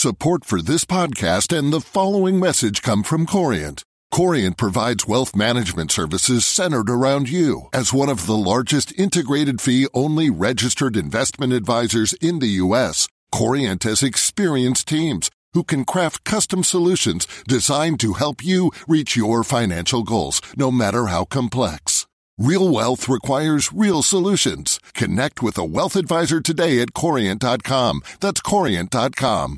Support for this podcast and the following message come from Corient. Corient provides wealth management services centered around you. As one of the largest integrated fee-only registered investment advisors in the U.S., Corient has experienced teams who can craft custom solutions designed to help you reach your financial goals, no matter how complex. Real wealth requires real solutions. Connect with a wealth advisor today at Corient.com. That's Corient.com.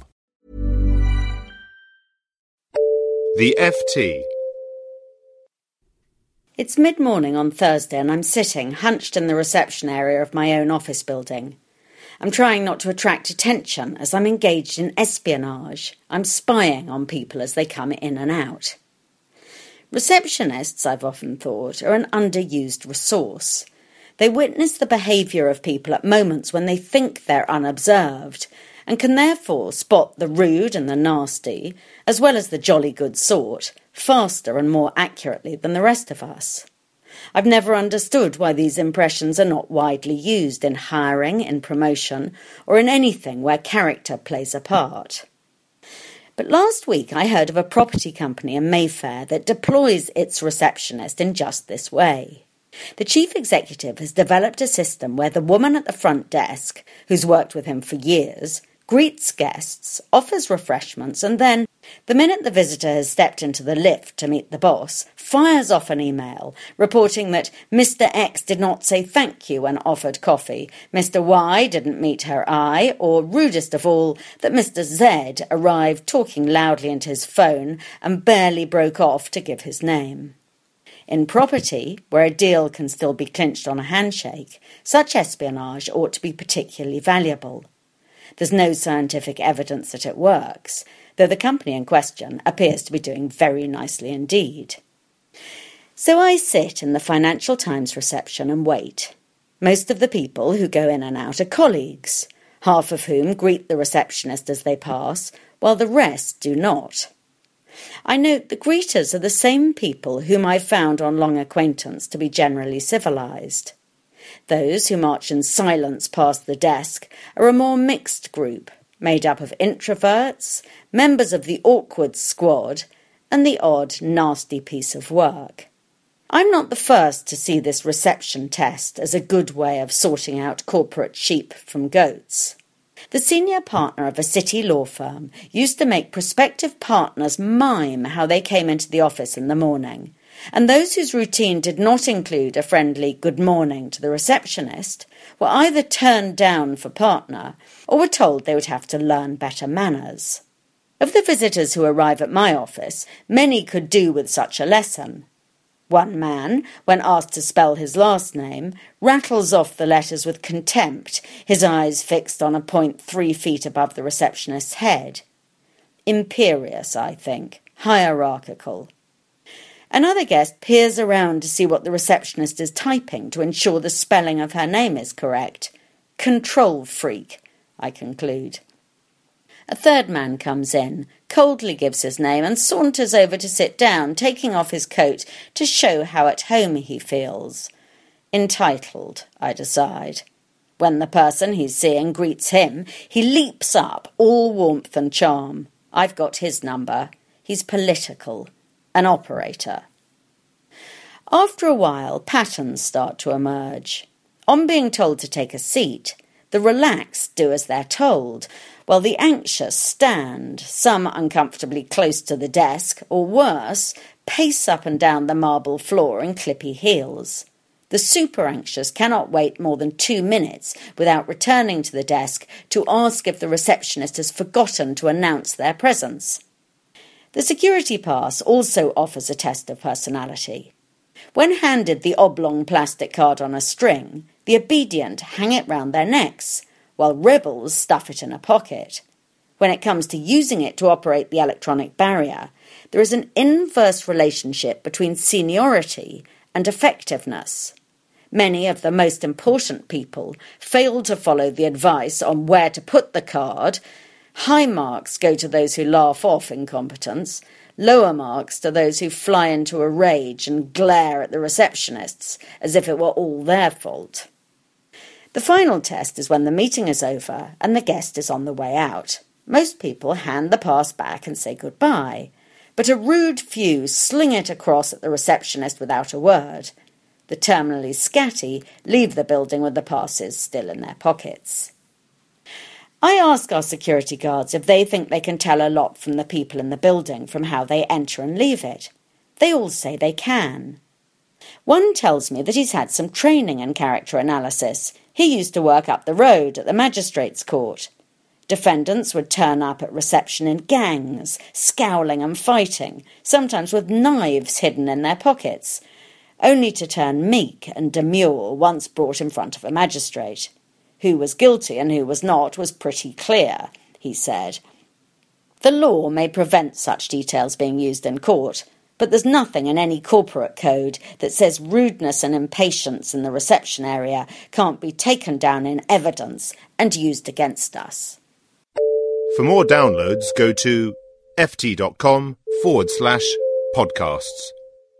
The FT. It's mid-morning on Thursday and I'm sitting, hunched in the reception area of my own office building. I'm trying not to attract attention as I'm engaged in espionage. I'm spying on people as they come in and out. Receptionists, I've often thought, are an underused resource. They witness the behaviour of people at moments when they think they're unobserved, and can therefore spot the rude and the nasty, as well as the jolly good sort, faster and more accurately than the rest of us. I've never understood why these impressions are not widely used in hiring, in promotion, or in anything where character plays a part. But last week I heard of a property company in Mayfair that deploys its receptionist in just this way. The chief executive has developed a system where the woman at the front desk, who's worked with him for years, greets guests, offers refreshments, and then, the minute the visitor has stepped into the lift to meet the boss, fires off an email reporting that Mr. X did not say thank you when offered coffee, Mr. Y didn't meet her eye, or, rudest of all, that Mr. Z arrived talking loudly into his phone and barely broke off to give his name. In property, where a deal can still be clinched on a handshake, such espionage ought to be particularly valuable. There's no scientific evidence that it works, though the company in question appears to be doing very nicely indeed. So I sit in the Financial Times reception and wait. Most of the people who go in and out are colleagues, half of whom greet the receptionist as they pass, while the rest do not. I note the greeters are the same people whom I've found on long acquaintance to be generally civilised. Those who march in silence past the desk are a more mixed group, made up of introverts, members of the awkward squad, and the odd, nasty piece of work. I'm not the first to see this reception test as a good way of sorting out corporate sheep from goats. The senior partner of a city law firm used to make prospective partners mime how they came into the office in the morning, and those whose routine did not include a friendly good morning to the receptionist were either turned down for partner or were told they would have to learn better manners. Of the visitors who arrive at my office, many could do with such a lesson. One man, when asked to spell his last name, rattles off the letters with contempt, his eyes fixed on a point 3 feet above the receptionist's head. Imperious, I think, hierarchical. Another guest peers around to see what the receptionist is typing to ensure the spelling of her name is correct. Control freak, I conclude. A third man comes in, coldly gives his name and saunters over to sit down, taking off his coat to show how at home he feels. Entitled, I decide. When the person he's seeing greets him, he leaps up, all warmth and charm. I've got his number. He's political. An operator. After a while, patterns start to emerge. On being told to take a seat, the relaxed do as they're told, while the anxious stand, some uncomfortably close to the desk, or worse, pace up and down the marble floor in clippy heels. The super-anxious cannot wait more than 2 minutes without returning to the desk to ask if the receptionist has forgotten to announce their presence. The security pass also offers a test of personality. When handed the oblong plastic card on a string, the obedient hang it round their necks, while rebels stuff it in a pocket. When it comes to using it to operate the electronic barrier, there is an inverse relationship between seniority and effectiveness. Many of the most important people fail to follow the advice on where to put the card. High marks go to those who laugh off incompetence, lower marks to those who fly into a rage and glare at the receptionists as if it were all their fault. The final test is when the meeting is over and the guest is on the way out. Most people hand the pass back and say goodbye, but a rude few sling it across at the receptionist without a word. The terminally scatty leave the building with the passes still in their pockets. I ask our security guards if they think they can tell a lot from the people in the building from how they enter and leave it. They all say they can. One tells me that he's had some training in character analysis. He used to work up the road at the magistrates' court. Defendants would turn up at reception in gangs, scowling and fighting, sometimes with knives hidden in their pockets, only to turn meek and demure once brought in front of a magistrate. Who was guilty and who was not was pretty clear, he said. The law may prevent such details being used in court, but there's nothing in any corporate code that says rudeness and impatience in the reception area can't be taken down in evidence and used against us. For more downloads, go to ft.com/podcasts.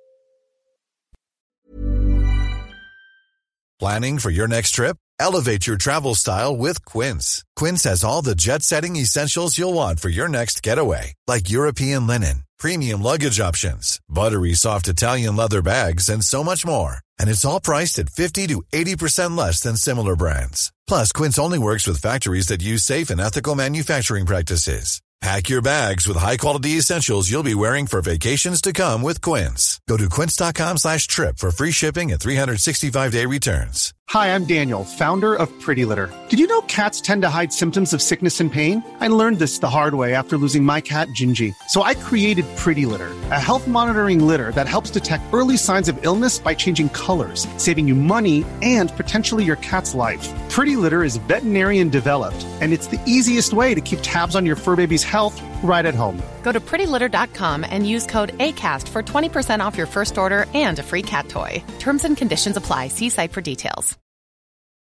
Planning for your next trip? Elevate your travel style with Quince. Quince has all the jet-setting essentials you'll want for your next getaway, like European linen, premium luggage options, buttery soft Italian leather bags, and so much more. And it's all priced at 50 to 80% less than similar brands. Plus, Quince only works with factories that use safe and ethical manufacturing practices. Pack your bags with high-quality essentials you'll be wearing for vacations to come with Quince. Go to quince.com/trip for free shipping and 365-day returns. Hi, I'm Daniel, founder of Pretty Litter. Did you know cats tend to hide symptoms of sickness and pain? I learned this the hard way after losing my cat, Gingy. So I created Pretty Litter, a health monitoring litter that helps detect early signs of illness by changing colors, saving you money and potentially your cat's life. Pretty Litter is veterinarian developed, and it's the easiest way to keep tabs on your fur baby's health right at home. Go to prettylitter.com and use code ACAST for 20% off your first order and a free cat toy. Terms and conditions apply. See site for details.